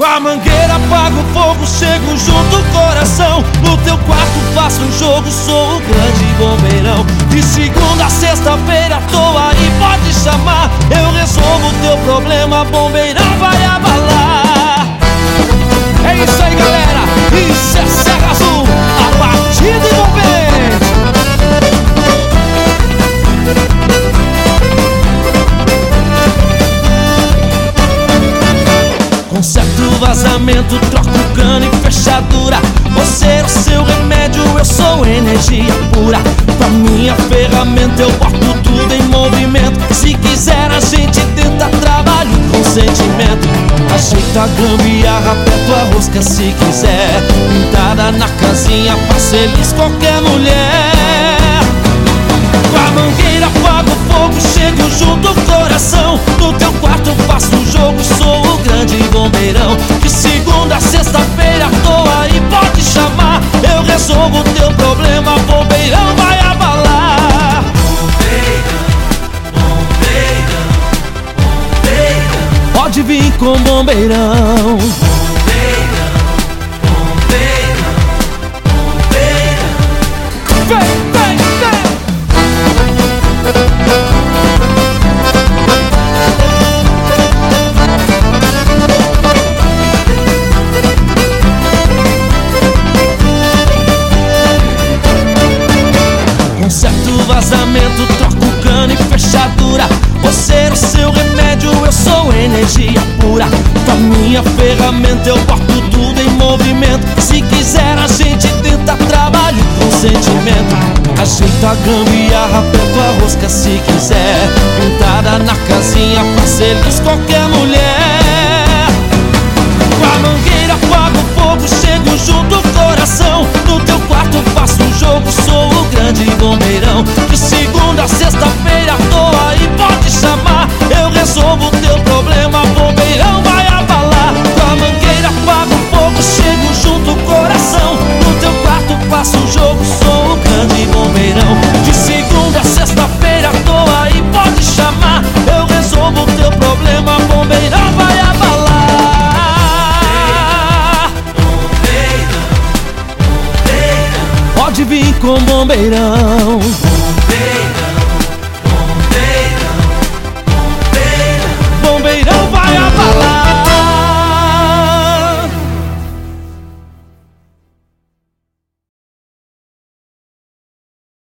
Com a mangueira apago o fogo, chego junto o coração. No teu quarto faço um jogo, sou o grande bombeirão. De segunda a sexta-feira tô aí, pode chamar. Eu resolvo o teu problema, bombeirão vai abalar. É isso aí, galera, isso é Serra Azul, a batida envolvente. Conserto o vazamento, troco o cano e fechadura. Você é o seu remédio, eu sou energia pura. Com a minha ferramenta eu boto tudo em movimento. Se quiser a gente tenta, trabalho com sentimento. Ajeita a gambiarra, aperto a rosca se quiser. Pintada na casinha, faz feliz qualquer mulher. Com a mangueira apago o fogo, chego junto o coração. No teu quarto eu faço um jogo, sou o grande bombeirão. De segunda a sexta-feira tô aí, pode chamar. Eu resolvo o teu problema, bombeirão vai abalar. Bombeirão, bombeirão, bombeirão. Pode vir com bombeirão. Bombeirão, bombeirão, bombeirão. Vem, vem, vem. Conserto o vazamento, troco o cano e fechadura. Você é o seu remédio, eu sou energia pura. Com a minha ferramenta eu boto tudo em movimento. Se quiser a gente tenta, trabalho com sentimento. Ajeito a gambiarra, aperto a rosca se quiser. Pintada na casinha, faz feliz qualquer mulher. Com a mangueira apago o fogo, chego junto o coração. No teu quarto eu faço um jogo, sou o grande bombeirão. De segunda a sexta-feira tô aí, pode chamar. Eu resolvo o teu problema, bombeirão vai abalar. Com a mangueira apago o fogo, chego junto o coração. No teu quarto faço um jogo, sou o grande bombeirão. De segunda a sexta-feira tô aí, pode chamar. Eu resolvo o teu problema, bombeirão vai abalar. Pode vir com bombeirão.